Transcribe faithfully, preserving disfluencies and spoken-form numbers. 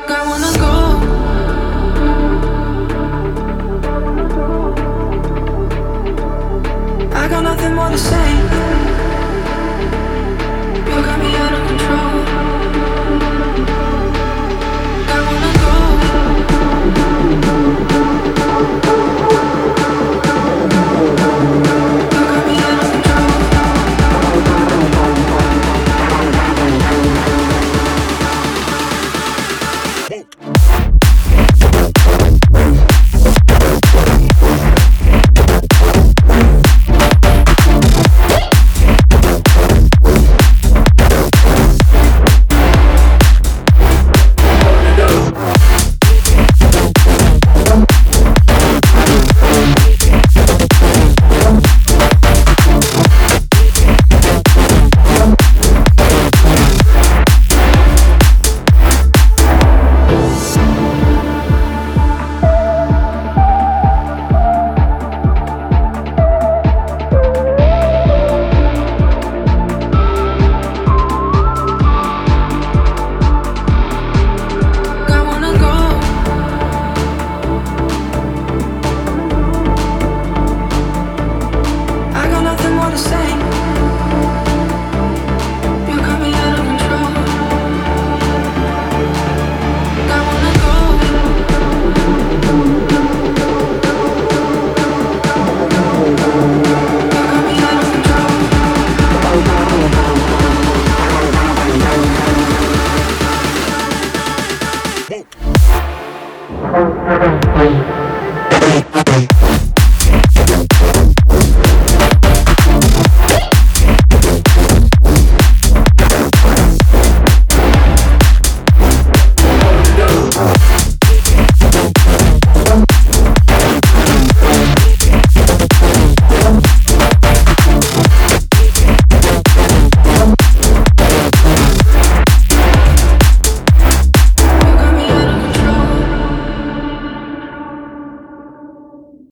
I wanna go. I got nothing more to say. You got me out of control. I wanna go. You got me out of control. Whoa.